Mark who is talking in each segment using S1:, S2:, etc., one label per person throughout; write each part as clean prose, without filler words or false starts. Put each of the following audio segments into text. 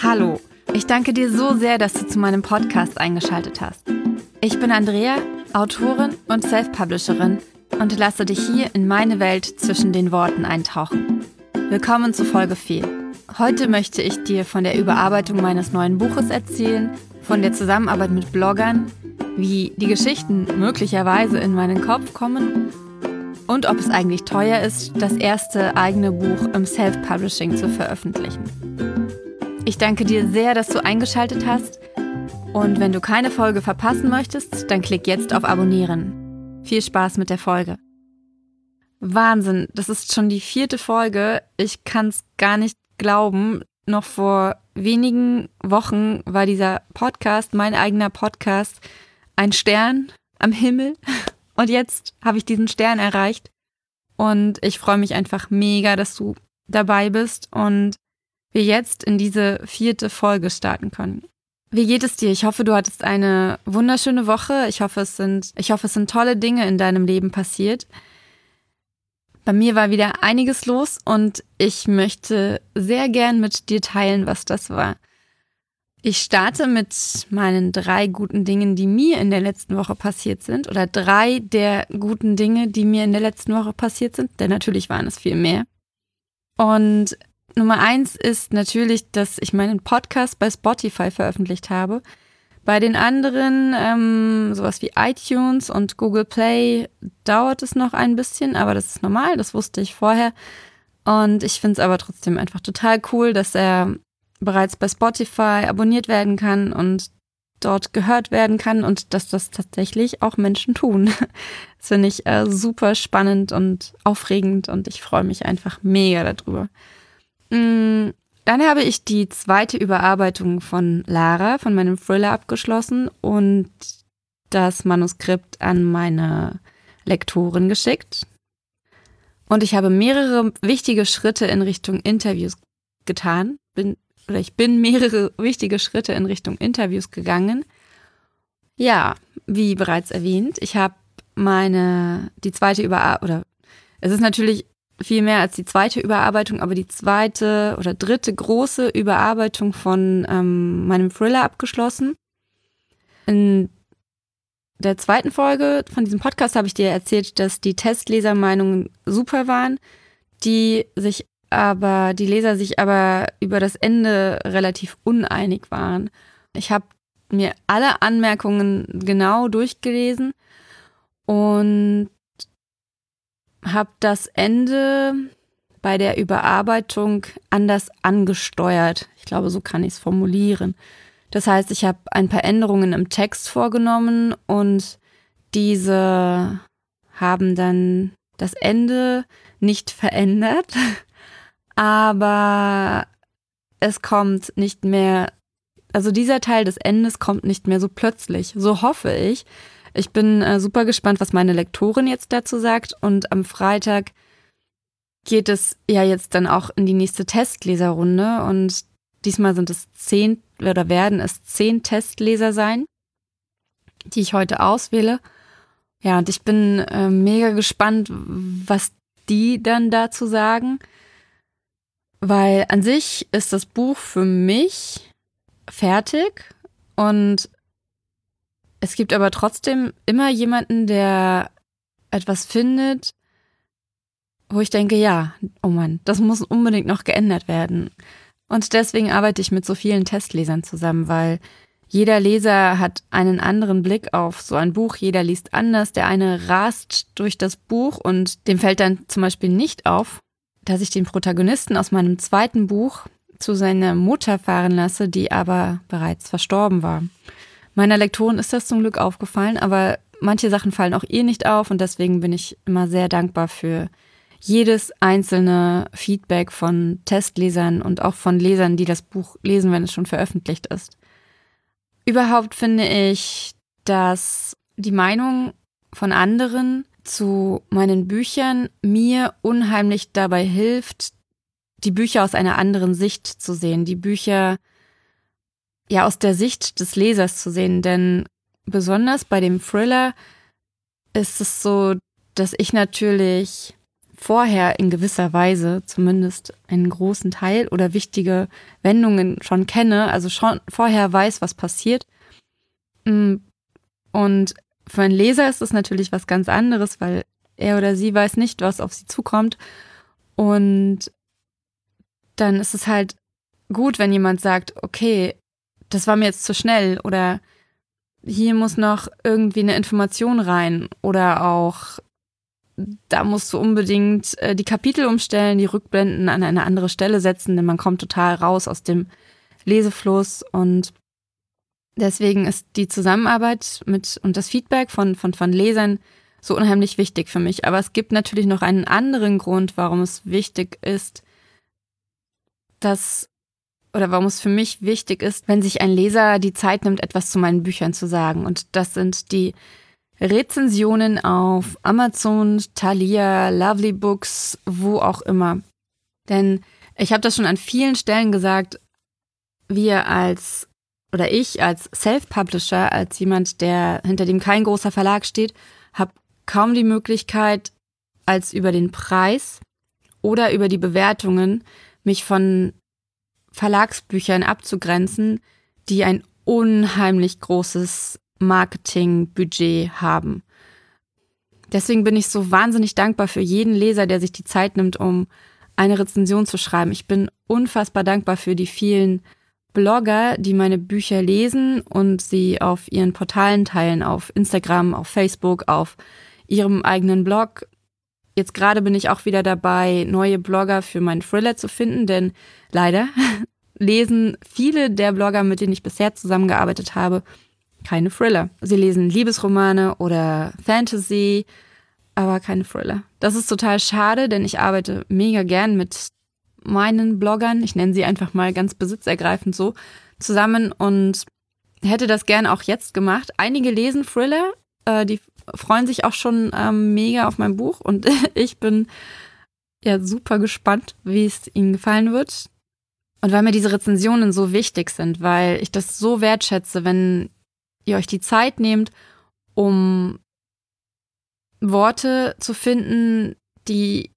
S1: Hallo, ich danke dir so sehr, dass du zu meinem Podcast eingeschaltet hast. Ich bin Andrea, Autorin und Self-Publisherin und lasse dich hier in meine Welt zwischen den Worten eintauchen. Willkommen zu Folge 4. Heute möchte ich dir von der Überarbeitung meines neuen Buches erzählen, von der Zusammenarbeit mit Bloggern, wie die Geschichten möglicherweise in meinen Kopf kommen und ob es eigentlich teuer ist, das erste eigene Buch im Self-Publishing zu veröffentlichen. Ich danke dir sehr, dass du eingeschaltet hast und wenn du keine Folge verpassen möchtest, dann klick jetzt auf Abonnieren. Viel Spaß mit der Folge. Wahnsinn, das ist schon die 4. Folge. Ich kann es gar nicht glauben. Noch vor wenigen Wochen war dieser Podcast, mein eigener Podcast, ein Stern am Himmel. Und jetzt habe ich diesen Stern erreicht. Und ich freue mich einfach mega, dass du dabei bist und wir jetzt in diese 4. Folge starten können. Wie geht es dir? Ich hoffe, du hattest eine wunderschöne Woche. Ich hoffe, es sind tolle Dinge in deinem Leben passiert. Bei mir war wieder einiges los und ich möchte sehr gern mit dir teilen, was das war. Ich starte mit meinen 3 guten Dingen, die mir in der letzten Woche passiert sind. Oder 3 der guten Dinge, die mir in der letzten Woche passiert sind. Denn natürlich waren es viel mehr. Und Nummer 1 ist natürlich, dass ich meinen Podcast bei Spotify veröffentlicht habe. Bei den anderen, sowas wie iTunes und Google Play, dauert es noch ein bisschen, aber das ist normal, das wusste ich vorher. Und ich finde es aber trotzdem einfach total cool, dass er bereits bei Spotify abonniert werden kann und dort gehört werden kann und dass das tatsächlich auch Menschen tun. Das finde ich super spannend und aufregend und ich freue mich einfach mega darüber. Dann habe ich die 2. Überarbeitung von Lara, von meinem Thriller, abgeschlossen und das Manuskript an meine Lektorin geschickt. Und ich habe mehrere wichtige Schritte in Richtung Interviews getan. Ich bin mehrere wichtige Schritte in Richtung Interviews gegangen. Ja, wie bereits erwähnt, ich habe die 2. Überarbeitung, es ist natürlich viel mehr als die 2. Überarbeitung, aber die 2. oder 3. große Überarbeitung von meinem Thriller abgeschlossen. In der 2. Folge von diesem Podcast habe ich dir erzählt, dass die Testlesermeinungen super waren, die Leser sich aber über das Ende relativ uneinig waren. Ich habe mir alle Anmerkungen genau durchgelesen und habe das Ende bei der Überarbeitung anders angesteuert. Ich glaube, so kann ich es formulieren. Das heißt, ich habe ein paar Änderungen im Text vorgenommen und diese haben dann das Ende nicht verändert, aber es kommt nicht mehr, also dieser Teil des Endes kommt nicht mehr so plötzlich, so hoffe ich. Ich bin super gespannt, was meine Lektorin jetzt dazu sagt und am Freitag geht es ja jetzt dann auch in die nächste Testleserrunde und diesmal werden es 10 Testleser sein, die ich heute auswähle. Ja, und ich bin mega gespannt, was die dann dazu sagen, weil an sich ist das Buch für mich fertig und es gibt aber trotzdem immer jemanden, der etwas findet, wo ich denke, ja, oh Mann, das muss unbedingt noch geändert werden. Und deswegen arbeite ich mit so vielen Testlesern zusammen, weil jeder Leser hat einen anderen Blick auf so ein Buch, jeder liest anders. Der eine rast durch das Buch und dem fällt dann zum Beispiel nicht auf, dass ich den Protagonisten aus meinem 2. Buch zu seiner Mutter fahren lasse, die aber bereits verstorben war. Meiner Lektorin ist das zum Glück aufgefallen, aber manche Sachen fallen auch ihr nicht auf und deswegen bin ich immer sehr dankbar für jedes einzelne Feedback von Testlesern und auch von Lesern, die das Buch lesen, wenn es schon veröffentlicht ist. Überhaupt finde ich, dass die Meinung von anderen zu meinen Büchern mir unheimlich dabei hilft, die Bücher aus einer anderen Sicht zu sehen, die Bücher ja aus der Sicht des Lesers zu sehen, denn besonders bei dem Thriller ist es so, dass ich natürlich vorher in gewisser Weise zumindest einen großen Teil oder wichtige Wendungen schon kenne, also schon vorher weiß, was passiert. Und für einen Leser ist das natürlich was ganz anderes, weil er oder sie weiß nicht, was auf sie zukommt. Und dann ist es halt gut, wenn jemand sagt, okay, das war mir jetzt zu schnell oder hier muss noch irgendwie eine Information rein oder auch da musst du unbedingt die Kapitel umstellen, die Rückblenden an eine andere Stelle setzen, denn man kommt total raus aus dem Lesefluss. Und deswegen ist die Zusammenarbeit und das Feedback von Lesern so unheimlich wichtig für mich. Aber es gibt natürlich noch einen anderen Grund, warum es wichtig ist, warum es für mich wichtig ist, wenn sich ein Leser die Zeit nimmt, etwas zu meinen Büchern zu sagen. Und das sind die Rezensionen auf Amazon, Thalia, Lovely Books, wo auch immer. Denn ich habe das schon an vielen Stellen gesagt, ich als Self-Publisher, als jemand, hinter dem kein großer Verlag steht, habe kaum die Möglichkeit, als über den Preis oder über die Bewertungen mich von Verlagsbüchern abzugrenzen, die ein unheimlich großes Marketingbudget haben. Deswegen bin ich so wahnsinnig dankbar für jeden Leser, der sich die Zeit nimmt, um eine Rezension zu schreiben. Ich bin unfassbar dankbar für die vielen Blogger, die meine Bücher lesen und sie auf ihren Portalen teilen, auf Instagram, auf Facebook, auf ihrem eigenen Blog. Jetzt gerade bin ich auch wieder dabei, neue Blogger für meinen Thriller zu finden, denn leider lesen viele der Blogger, mit denen ich bisher zusammengearbeitet habe, keine Thriller. Sie lesen Liebesromane oder Fantasy, aber keine Thriller. Das ist total schade, denn ich arbeite mega gern mit meinen Bloggern, ich nenne sie einfach mal ganz besitzergreifend so, zusammen und hätte das gern auch jetzt gemacht. Einige lesen Thriller, die freuen sich auch schon mega auf mein Buch und ich bin ja super gespannt, wie es ihnen gefallen wird. Und weil mir diese Rezensionen so wichtig sind, weil ich das so wertschätze, wenn ihr euch die Zeit nehmt, um Worte zu finden, die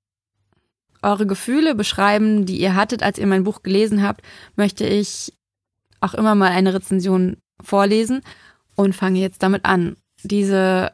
S1: eure Gefühle beschreiben, die ihr hattet, als ihr mein Buch gelesen habt, möchte ich auch immer mal eine Rezension vorlesen und fange jetzt damit an. Diese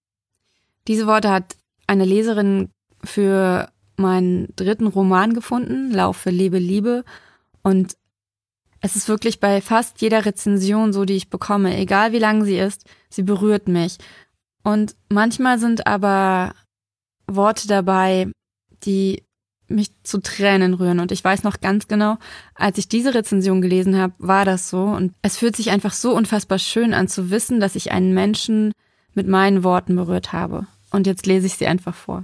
S1: Worte hat eine Leserin für meinen 3. Roman gefunden, Laufe, lebe, liebe. Und es ist wirklich bei fast jeder Rezension so, die ich bekomme, egal wie lang sie ist, sie berührt mich. Und manchmal sind aber Worte dabei, die mich zu Tränen rühren. Und ich weiß noch ganz genau, als ich diese Rezension gelesen habe, war das so. Und es fühlt sich einfach so unfassbar schön an zu wissen, dass ich einen Menschen mit meinen Worten berührt habe. Und jetzt lese ich sie einfach vor.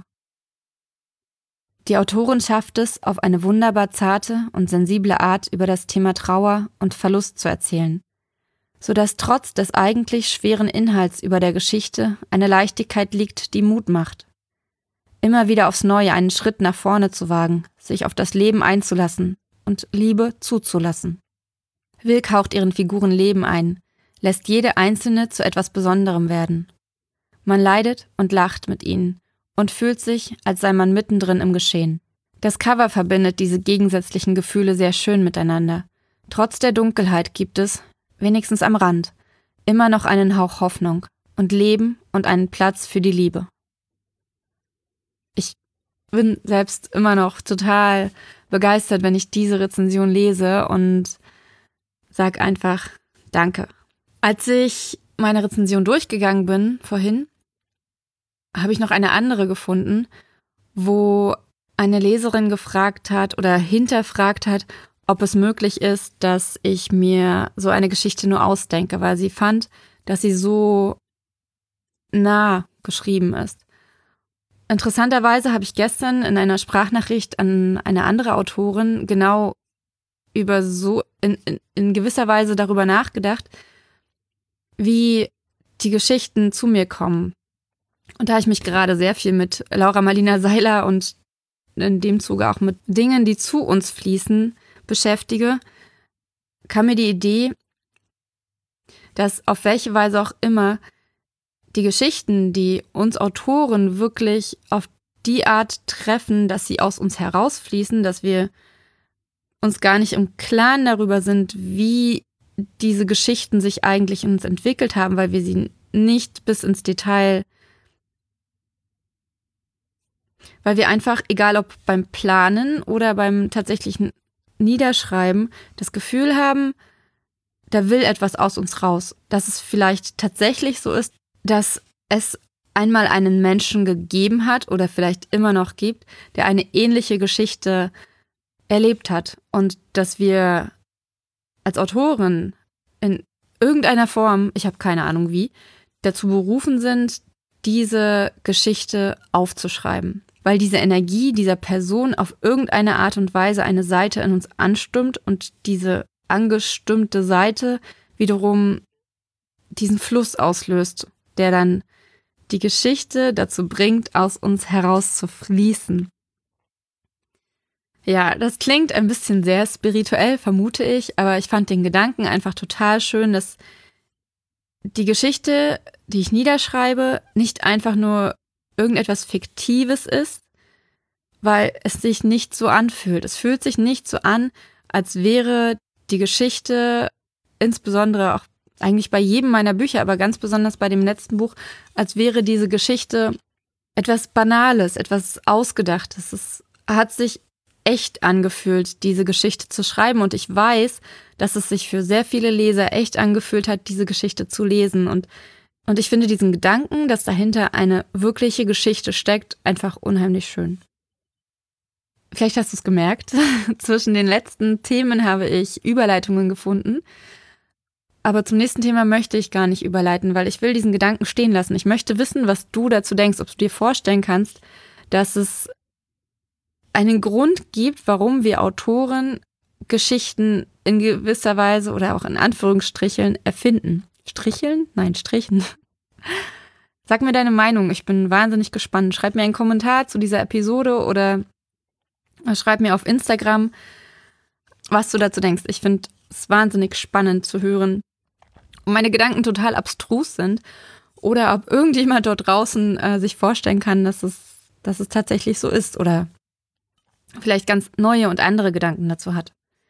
S1: Die Autorin schafft es, auf eine wunderbar zarte und sensible Art über das Thema Trauer und Verlust zu erzählen, sodass trotz des eigentlich schweren Inhalts über der Geschichte eine Leichtigkeit liegt, die Mut macht. Immer wieder aufs Neue einen Schritt nach vorne zu wagen, sich auf das Leben einzulassen und Liebe zuzulassen. Wilk haucht ihren Figuren Leben ein, lässt jede einzelne zu etwas Besonderem werden. Man leidet und lacht mit ihnen und fühlt sich, als sei man mittendrin im Geschehen. Das Cover verbindet diese gegensätzlichen Gefühle sehr schön miteinander. Trotz der Dunkelheit gibt es, wenigstens am Rand, immer noch einen Hauch Hoffnung und Leben und einen Platz für die Liebe. Ich bin selbst immer noch total begeistert, wenn ich diese Rezension lese und sag einfach Danke. Als ich meine Rezension durchgegangen bin vorhin, habe ich noch eine andere gefunden, wo eine Leserin gefragt hat oder hinterfragt hat, ob es möglich ist, dass ich mir so eine Geschichte nur ausdenke, weil sie fand, dass sie so nah geschrieben ist. Interessanterweise habe ich gestern in einer Sprachnachricht an eine andere Autorin genau über so in gewisser Weise darüber nachgedacht, wie die Geschichten zu mir kommen. Und da ich mich gerade sehr viel mit Laura Marlina Seiler und in dem Zuge auch mit Dingen, die zu uns fließen, beschäftige, kam mir die Idee, dass auf welche Weise auch immer die Geschichten, die uns Autoren wirklich auf die Art treffen, dass sie aus uns herausfließen, dass wir uns gar nicht im Klaren darüber sind, wie diese Geschichten sich eigentlich in uns entwickelt haben, weil wir sie nicht bis ins Detail, weil wir einfach, egal ob beim Planen oder beim tatsächlichen Niederschreiben, das Gefühl haben, da will etwas aus uns raus. Dass es vielleicht tatsächlich so ist, dass es einmal einen Menschen gegeben hat oder vielleicht immer noch gibt, der eine ähnliche Geschichte erlebt hat und dass wir als Autorin in irgendeiner Form, ich habe keine Ahnung wie, dazu berufen sind, diese Geschichte aufzuschreiben. Weil diese Energie dieser Person auf irgendeine Art und Weise eine Seite in uns anstimmt und diese angestimmte Seite wiederum diesen Fluss auslöst, der dann die Geschichte dazu bringt, aus uns herauszufließen. Ja, das klingt ein bisschen sehr spirituell, vermute ich, aber ich fand den Gedanken einfach total schön, dass die Geschichte, die ich niederschreibe, nicht einfach nur irgendetwas Fiktives ist, weil es sich nicht so anfühlt. Es fühlt sich nicht so an, als wäre die Geschichte, insbesondere auch eigentlich bei jedem meiner Bücher, aber ganz besonders bei dem letzten Buch, als wäre diese Geschichte etwas Banales, etwas Ausgedachtes. Es hat sich echt angefühlt, diese Geschichte zu schreiben. Und ich weiß, dass es sich für sehr viele Leser echt angefühlt hat, diese Geschichte zu lesen. Und ich finde diesen Gedanken, dass dahinter eine wirkliche Geschichte steckt, einfach unheimlich schön. Vielleicht hast du es gemerkt, zwischen den letzten Themen habe ich Überleitungen gefunden. Aber zum nächsten Thema möchte ich gar nicht überleiten, weil ich will diesen Gedanken stehen lassen. Ich möchte wissen, was du dazu denkst, ob du dir vorstellen kannst, dass es einen Grund gibt, warum wir Autoren Geschichten in gewisser Weise oder auch in Anführungsstrichen erfinden. Stricheln? Nein, strichen. Sag mir deine Meinung, ich bin wahnsinnig gespannt. Schreib mir einen Kommentar zu dieser Episode oder schreib mir auf Instagram, was du dazu denkst. Ich finde es wahnsinnig spannend zu hören, ob meine Gedanken total abstrus sind oder ob irgendjemand dort draußen sich vorstellen kann, dass es tatsächlich so ist oder vielleicht ganz neue und andere Gedanken dazu hat.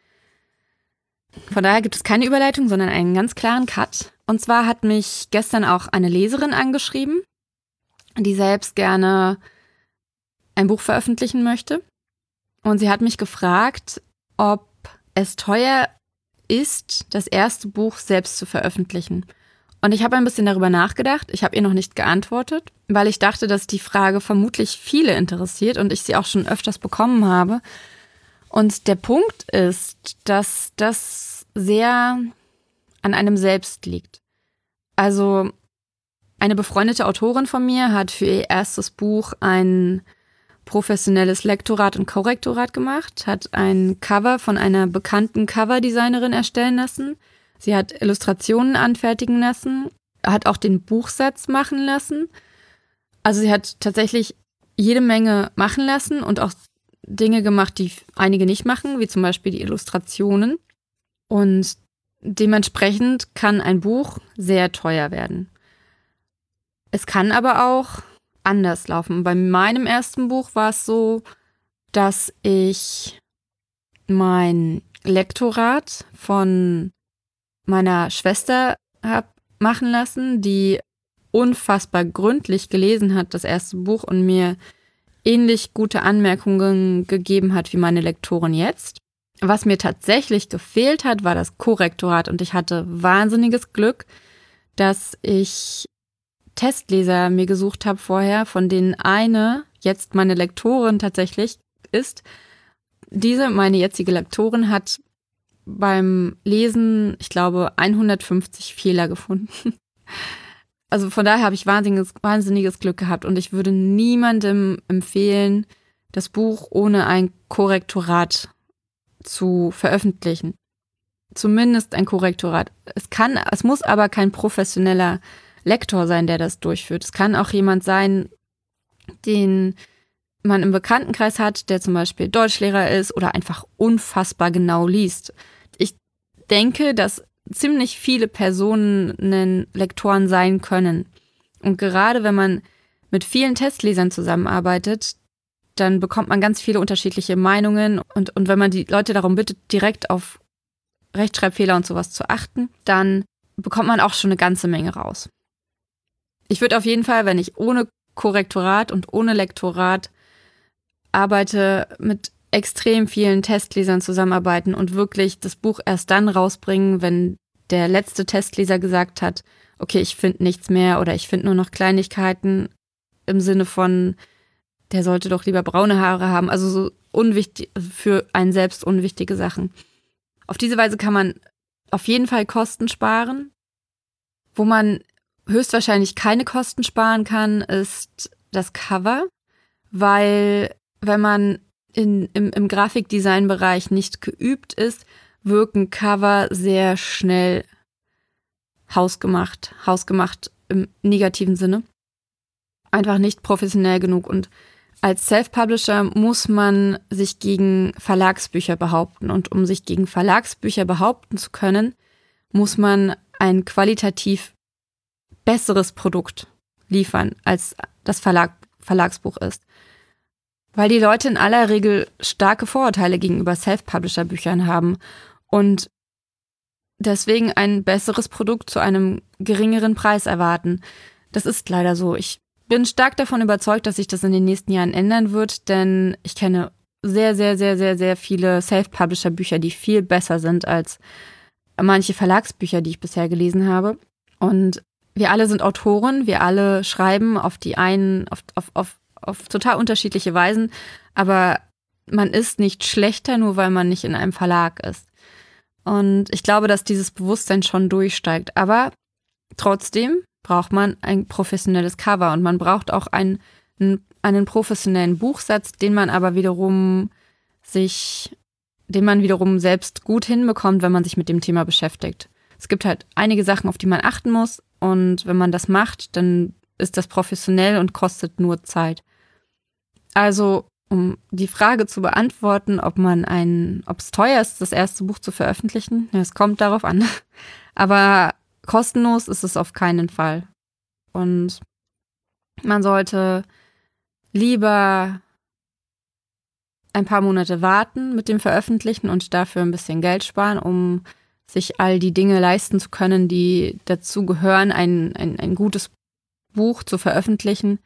S1: Von daher gibt es keine Überleitung, sondern einen ganz klaren Cut. Und zwar hat mich gestern auch eine Leserin angeschrieben, die selbst gerne ein Buch veröffentlichen möchte. Und sie hat mich gefragt, ob es teuer ist, das erste Buch selbst zu veröffentlichen. Und ich habe ein bisschen darüber nachgedacht. Ich habe ihr noch nicht geantwortet, weil ich dachte, dass die Frage vermutlich viele interessiert und ich sie auch schon öfters bekommen habe. Und der Punkt ist, dass das sehr an einem selbst liegt. Also eine befreundete Autorin von mir hat für ihr erstes Buch ein professionelles Lektorat und Korrektorat gemacht, hat ein Cover von einer bekannten Coverdesignerin erstellen lassen. Sie hat Illustrationen anfertigen lassen, hat auch den Buchsatz machen lassen. Also sie hat tatsächlich jede Menge machen lassen und auch Dinge gemacht, die einige nicht machen, wie zum Beispiel die Illustrationen. Und dementsprechend kann ein Buch sehr teuer werden. Es kann aber auch anders laufen. Bei meinem ersten Buch war es so, dass ich mein Lektorat von meiner Schwester habe machen lassen, die unfassbar gründlich gelesen hat, das erste Buch, und mir ähnlich gute Anmerkungen gegeben hat wie meine Lektorin jetzt. Was mir tatsächlich gefehlt hat, war das Korrektorat, und ich hatte wahnsinniges Glück, dass ich Testleser mir gesucht habe vorher, von denen eine jetzt meine Lektorin tatsächlich ist. Diese, meine jetzige Lektorin, hat beim Lesen, ich glaube, 150 Fehler gefunden. Also von daher habe ich wahnsinniges Glück gehabt, und ich würde niemandem empfehlen, das Buch ohne ein Korrektorat zu veröffentlichen. Zumindest ein Korrektorat. Es muss aber kein professioneller Lektor sein, der das durchführt. Es kann auch jemand sein, den man im Bekanntenkreis hat, der zum Beispiel Deutschlehrer ist oder einfach unfassbar genau liest. Ich denke, dass ziemlich viele Personen Lektoren sein können. Und gerade wenn man mit vielen Testlesern zusammenarbeitet, dann bekommt man ganz viele unterschiedliche Meinungen und wenn man die Leute darum bittet, direkt auf Rechtschreibfehler und sowas zu achten, dann bekommt man auch schon eine ganze Menge raus. Ich würde auf jeden Fall, wenn ich ohne Korrektorat und ohne Lektorat arbeite, mit extrem vielen Testlesern zusammenarbeiten und wirklich das Buch erst dann rausbringen, wenn der letzte Testleser gesagt hat, okay, ich finde nichts mehr oder ich finde nur noch Kleinigkeiten im Sinne von, der sollte doch lieber braune Haare haben, also so unwichtig, für einen selbst unwichtige Sachen. Auf diese Weise kann man auf jeden Fall Kosten sparen. Wo man höchstwahrscheinlich keine Kosten sparen kann, ist das Cover, weil wenn man im Grafikdesign-Bereich nicht geübt ist, wirken Cover sehr schnell hausgemacht im negativen Sinne. Einfach nicht professionell genug. Und als Self-Publisher muss man sich gegen Verlagsbücher behaupten. Und um sich gegen Verlagsbücher behaupten zu können, muss man ein qualitativ besseres Produkt liefern, als das Verlagsbuch ist. Weil die Leute in aller Regel starke Vorurteile gegenüber Self-Publisher-Büchern haben und deswegen ein besseres Produkt zu einem geringeren Preis erwarten. Das ist leider so. Ich bin stark davon überzeugt, dass sich das in den nächsten Jahren ändern wird, denn ich kenne sehr, sehr, sehr, sehr, sehr viele Self-Publisher-Bücher, die viel besser sind als manche Verlagsbücher, die ich bisher gelesen habe. Und wir alle sind Autoren, wir alle schreiben auf total unterschiedliche Weisen, aber man ist nicht schlechter, nur weil man nicht in einem Verlag ist. Und ich glaube, dass dieses Bewusstsein schon durchsteigt. Aber trotzdem braucht man ein professionelles Cover und man braucht auch einen professionellen Buchsatz, den man wiederum selbst gut hinbekommt, wenn man sich mit dem Thema beschäftigt. Es gibt halt einige Sachen, auf die man achten muss und wenn man das macht, dann ist das professionell und kostet nur Zeit. Also, um die Frage zu beantworten, ob es teuer ist, das erste Buch zu veröffentlichen, es kommt darauf an. Aber kostenlos ist es auf keinen Fall. Und man sollte lieber ein paar Monate warten mit dem Veröffentlichen und dafür ein bisschen Geld sparen, um sich all die Dinge leisten zu können, die dazu gehören, ein gutes Buch zu veröffentlichen,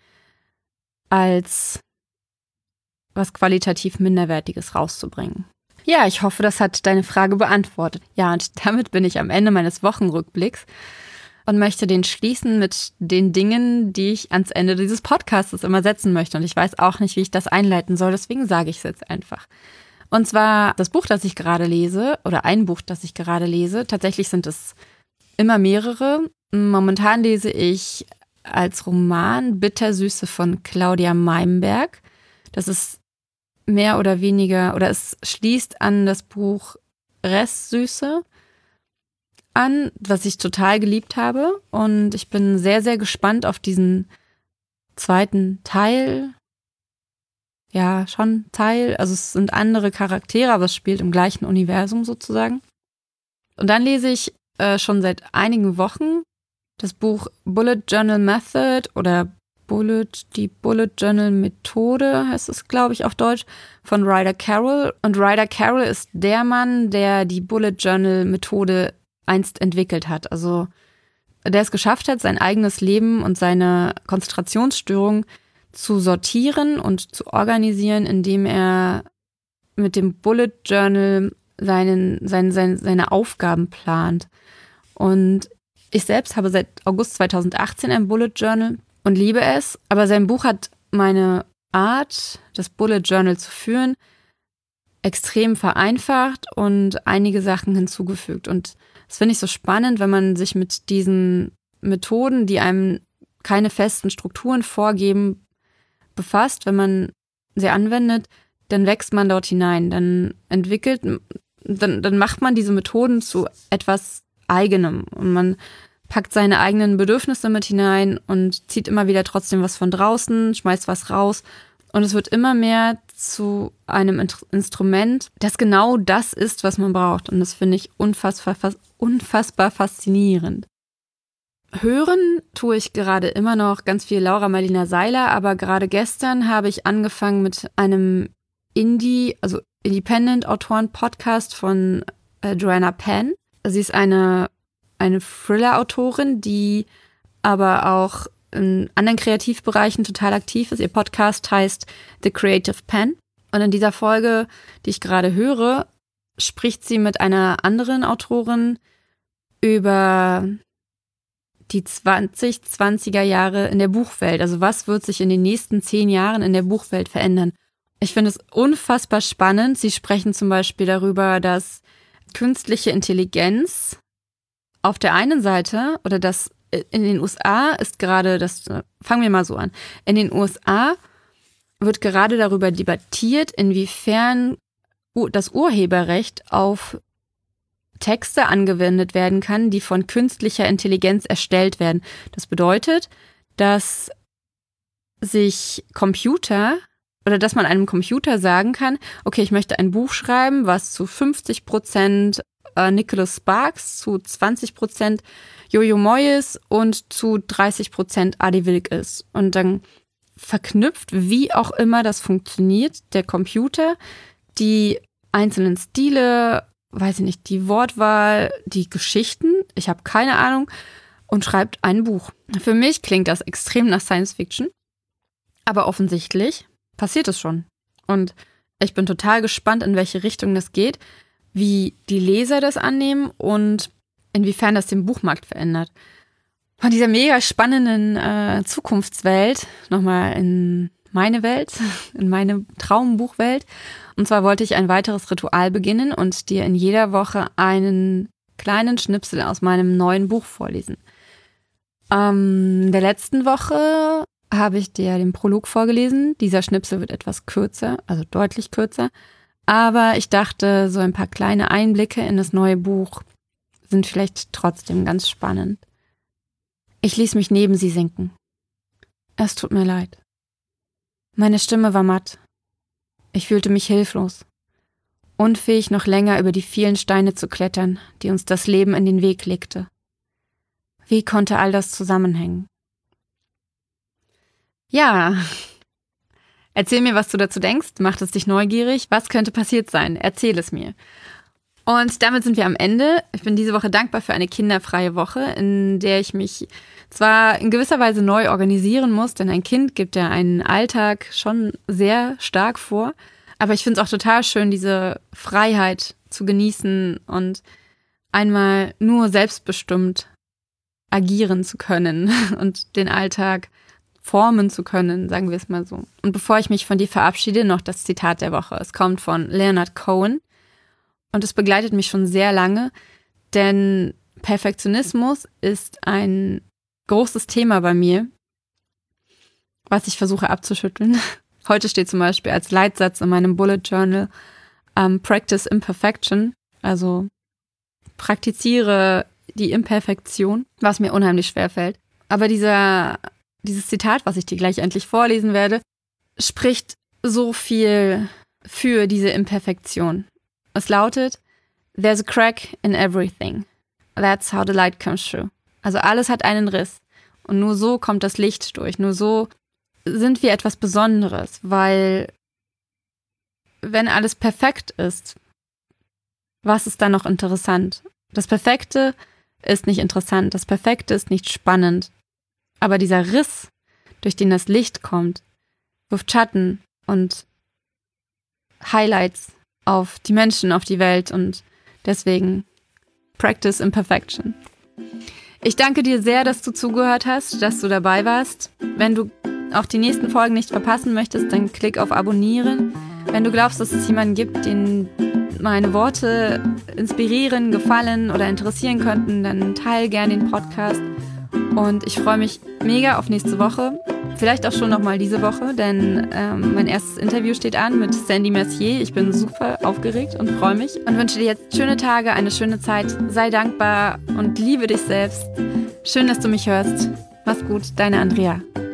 S1: als was qualitativ Minderwertiges rauszubringen. Ja, ich hoffe, das hat deine Frage beantwortet. Ja, und damit bin ich am Ende meines Wochenrückblicks und möchte den schließen mit den Dingen, die ich ans Ende dieses Podcasts immer setzen möchte. Und ich weiß auch nicht, wie ich das einleiten soll, deswegen sage ich es jetzt einfach. Und zwar das Buch, das ich gerade lese, oder ein Buch, das ich gerade lese. Tatsächlich sind es immer mehrere. Momentan lese ich als Roman Bittersüße von Claudia Meimberg. Das ist mehr oder weniger, oder es schließt an das Buch Restsüße an, was ich total geliebt habe. Und ich bin sehr, sehr gespannt auf diesen zweiten Teil. Ja, schon Teil. Also es sind andere Charaktere, aber es spielt im gleichen Universum sozusagen. Und dann lese ich schon seit einigen Wochen das Buch Bullet Journal Method oder die Bullet Journal Methode, heißt es, glaube ich, auf Deutsch, von Ryder Carroll. Und Ryder Carroll ist der Mann, der die Bullet Journal Methode einst entwickelt hat. Also der es geschafft hat, sein eigenes Leben und seine Konzentrationsstörung zu sortieren und zu organisieren, indem er mit dem Bullet Journal seine Aufgaben plant. Und ich selbst habe seit August 2018 ein Bullet Journal und liebe es, aber sein Buch hat meine Art, das Bullet Journal zu führen, extrem vereinfacht und einige Sachen hinzugefügt. Und das finde ich so spannend, wenn man sich mit diesen Methoden, die einem keine festen Strukturen vorgeben, befasst, wenn man sie anwendet, dann wächst man dort hinein, dann macht man diese Methoden zu etwas Eigenem und man packt seine eigenen Bedürfnisse mit hinein und zieht immer wieder trotzdem was von draußen, schmeißt was raus und es wird immer mehr zu einem Instrument, das genau das ist, was man braucht und das finde ich unfassbar faszinierend. Hören tue ich gerade immer noch ganz viel Laura Marlina Seiler, aber gerade gestern habe ich angefangen mit einem Independent-Autoren-Podcast von Joanna Penn. Sie ist eine Thriller-Autorin, die aber auch in anderen Kreativbereichen total aktiv ist. Ihr Podcast heißt The Creative Pen. Und in dieser Folge, die ich gerade höre, spricht sie mit einer anderen Autorin über die 2020er Jahre in der Buchwelt. Also was wird sich in den nächsten 10 Jahren in der Buchwelt verändern? Ich finde es unfassbar spannend. Sie sprechen zum Beispiel darüber, dass künstliche Intelligenz auf der einen Seite oder dass in den USA ist gerade, fangen wir mal so an, in den USA wird gerade darüber debattiert, inwiefern das Urheberrecht auf Texte angewendet werden kann, die von künstlicher Intelligenz erstellt werden. Das bedeutet, dass sich Computer oder dass man einem Computer sagen kann, okay, ich möchte ein Buch schreiben, was zu 50% Nicholas Sparks, zu 20% Jojo Moyes und zu 30% Adi Wilk ist. Und dann verknüpft, wie auch immer das funktioniert, der Computer die einzelnen Stile, weiß ich nicht, die Wortwahl, die Geschichten, ich habe keine Ahnung, und schreibt ein Buch. Für mich klingt das extrem nach Science Fiction, aber offensichtlich passiert es schon. Und ich bin total gespannt, in welche Richtung das geht, wie die Leser das annehmen und inwiefern das den Buchmarkt verändert. Von dieser mega spannenden Zukunftswelt nochmal in meine Welt, in meine Traumbuchwelt. Und zwar wollte ich ein weiteres Ritual beginnen und dir in jeder Woche einen kleinen Schnipsel aus meinem neuen Buch vorlesen. Der letzten Woche habe ich dir den Prolog vorgelesen. Dieser Schnipsel wird etwas kürzer, also deutlich kürzer. Aber ich dachte, so ein paar kleine Einblicke in das neue Buch sind vielleicht trotzdem ganz spannend. Ich ließ mich neben sie sinken. Es tut mir leid. Meine Stimme war matt. Ich fühlte mich hilflos, unfähig, noch länger über die vielen Steine zu klettern, die uns das Leben in den Weg legte. Wie konnte all das zusammenhängen? Ja, erzähl mir, was du dazu denkst. Macht es dich neugierig? Was könnte passiert sein? Erzähl es mir. Und damit sind wir am Ende. Ich bin diese Woche dankbar für eine kinderfreie Woche, in der ich mich zwar in gewisser Weise neu organisieren muss, denn ein Kind gibt ja einen Alltag schon sehr stark vor. Aber ich finde es auch total schön, diese Freiheit zu genießen und einmal nur selbstbestimmt agieren zu können und den Alltag formen zu können, sagen wir es mal so. Und bevor ich mich von dir verabschiede, noch das Zitat der Woche. Es kommt von Leonard Cohen und es begleitet mich schon sehr lange, denn Perfektionismus ist ein großes Thema bei mir, was ich versuche abzuschütteln. Heute steht zum Beispiel als Leitsatz in meinem Bullet Journal Practice Imperfection, also praktiziere die Imperfektion, was mir unheimlich schwer fällt. Aber dieses Zitat, was ich dir gleich endlich vorlesen werde, spricht so viel für diese Imperfektion. Es lautet, There's a crack in everything. That's how the light comes through. Also alles hat einen Riss. Und nur so kommt das Licht durch. Nur so sind wir etwas Besonderes. Weil wenn alles perfekt ist, was ist dann noch interessant? Das Perfekte ist nicht interessant. Das Perfekte ist nicht spannend. Aber dieser Riss, durch den das Licht kommt, wirft Schatten und Highlights auf die Menschen, auf die Welt. Und deswegen Practice Imperfection. Ich danke dir sehr, dass du zugehört hast, dass du dabei warst. Wenn du auch die nächsten Folgen nicht verpassen möchtest, dann klick auf Abonnieren. Wenn du glaubst, dass es jemanden gibt, den meine Worte inspirieren, gefallen oder interessieren könnten, dann teile gerne den Podcast. Und ich freue mich mega auf nächste Woche. Vielleicht auch schon nochmal diese Woche, denn mein erstes Interview steht an mit Sandy Mercier. Ich bin super aufgeregt und freue mich und wünsche dir jetzt schöne Tage, eine schöne Zeit. Sei dankbar und liebe dich selbst. Schön, dass du mich hörst. Mach's gut, deine Andrea.